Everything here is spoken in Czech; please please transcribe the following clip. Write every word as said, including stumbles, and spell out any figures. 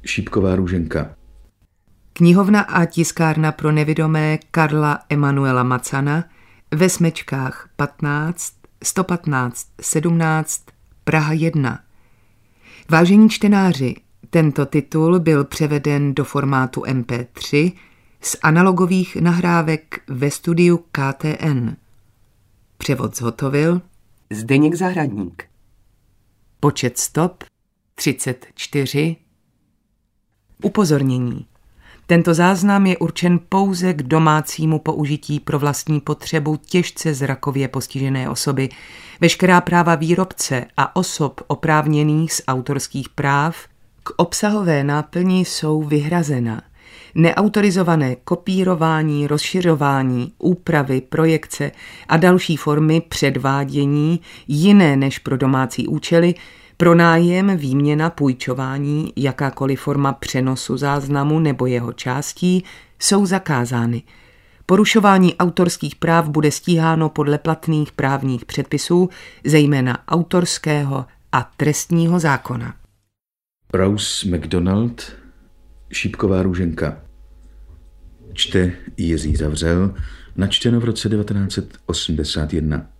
Šípková Růženka. Knihovna a tiskárna pro nevidomé Karla Emanuela Macana ve Smečkách patnáct, sto patnáct sedmnáct, Praha jedna. Vážení čtenáři, tento titul byl převeden do formátu em pé tři z analogových nahrávek ve studiu K T N. Převod zhotovil Zdeněk Zahradník. Počet stop třicet čtyři. Upozornění. Tento záznam je určen pouze k domácímu použití pro vlastní potřebu těžce zrakově postižené osoby. Veškerá práva výrobce a osob oprávněných z autorských práv k obsahové náplni jsou vyhrazena. Neautorizované kopírování, rozšiřování, úpravy, projekce a další formy předvádění jiné než pro domácí účely, pronájem, výměna, půjčování, jakákoliv forma přenosu záznamu nebo jeho částí jsou zakázány. Porušování autorských práv bude stíháno podle platných právních předpisů, zejména autorského a trestního zákona. Rose McDonald, Šípková Růženka. Čte Jiří Zavřel, načteno v roce devatenáct set osmdesát jedna.